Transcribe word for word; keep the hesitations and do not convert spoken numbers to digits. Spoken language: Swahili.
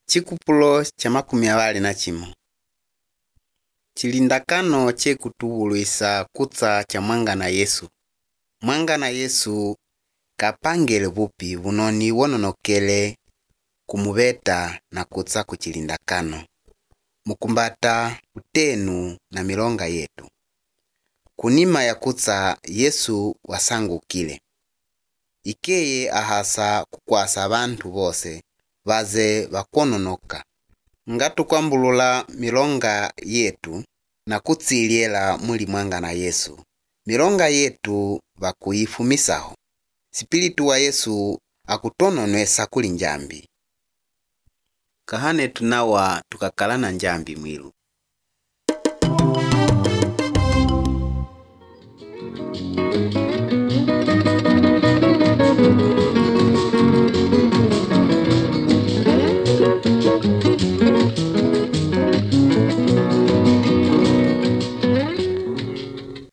Chikupulo cha makumi awali na chimo. Chilindakano che kutubulwisa kutsa cha mwangana Yesu. Mwangana Yesu kapangele bupi bunoni wononokele kumubeta na kutsa kuchilindakano. Mukumbata utenu na milonga yetu. Kunima ya kutsa Yesu wasangukile. Ikeye ahasa kukwasa abantu bose baze bakononoka. Ngatu kwambulula milonga yetu na kutsiliela muli mwangana Yesu. Milonga yetu bakuifumisaho. Spiritu wa Yesu akutononwesa kuli njambi. Kahane tunawa tukakalana njambi mwilu.